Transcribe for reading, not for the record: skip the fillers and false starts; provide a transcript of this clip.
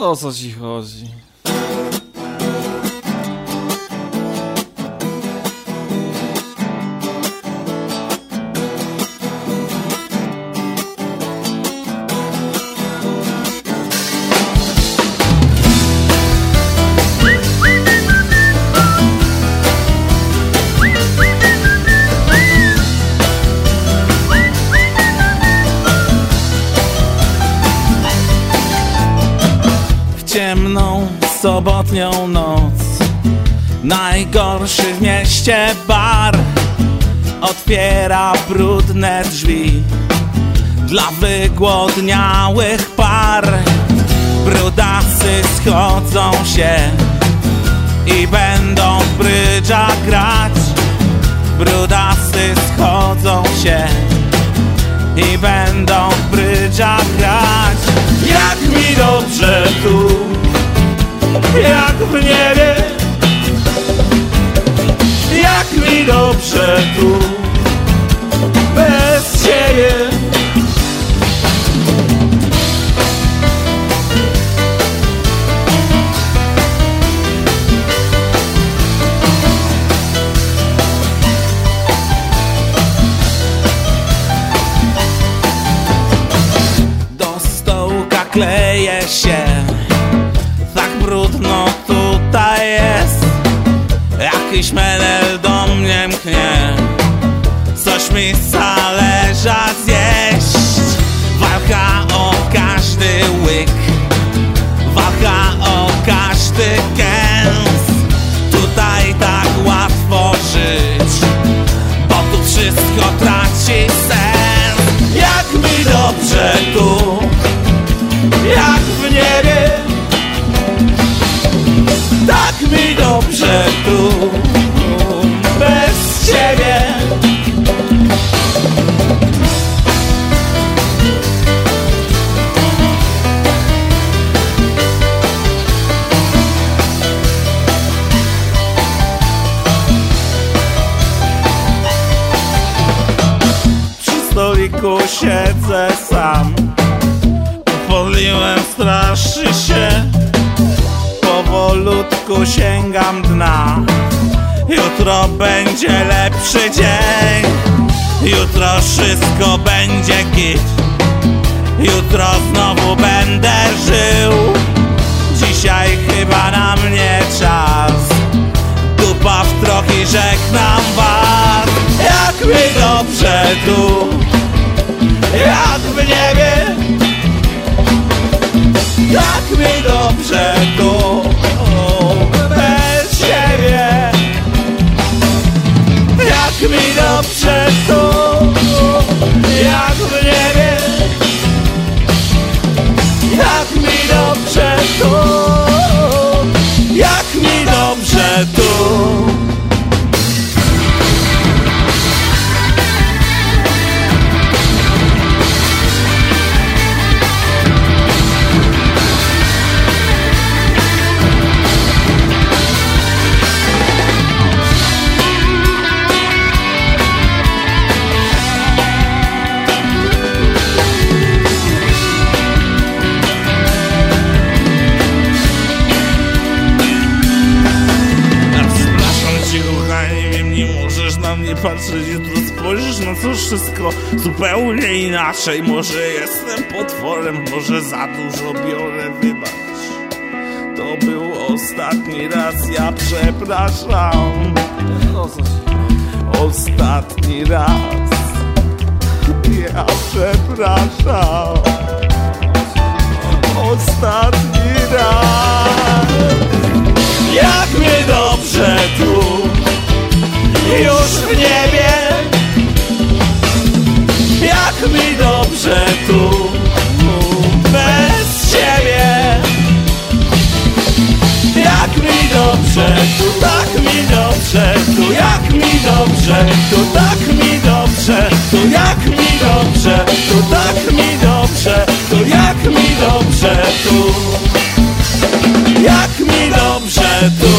To o co ci chodzi? Ciemną, sobotnią noc, najgorszy w mieście bar otwiera brudne drzwi dla wygłodniałych par. Brudacy schodzą się i będą w brydża grać. Brudacy schodzą się i będą w brydża grać. Jak mi dobrze tu, jak w niebie. Jak mi dobrze tu, bez ciebie. Kleje się, tak brudno tutaj jest. Jakiś menel do mnie mknie, coś mi zależa zjeść. Walka o każdy łyk, walka o każdy kęs. Tutaj tak łatwo żyć, bo tu wszystko traci sens. Jak mi dobrze tu, jak w niebie. Tak mi dobrze tu, bez ciebie. Przy stoliku siedzę sam, podliłem straszy się, powolutku sięgam dna. Jutro będzie lepszy dzień, jutro wszystko będzie git. Jutro znowu będę żył, dzisiaj chyba na mnie czas. Dupa w trochę, żegnam was. Jak mi dobrze tu, jak w niebie. Jak mi dobrze tu, bez ciebie. Jak mi dobrze tu, jak w niebie. Jak mi dobrze tu, jak mi dobrze tu. Nie patrzeć, jutro spojrzysz na to wszystko zupełnie inaczej. Może jestem potworem, może za dużo biorę, wybacz. To był ostatni raz, ja przepraszam. Ostatni raz, ja przepraszam. Ostatni raz. Jak mi dobrze tu, już w niebie. Jak mi dobrze tu, bez ciebie. Jak mi dobrze tu, tak mi dobrze tu. Jak mi dobrze tu, tak mi dobrze tu. Jak mi dobrze tu, tak mi dobrze tu. Jak mi dobrze tu, jak mi dobrze tu.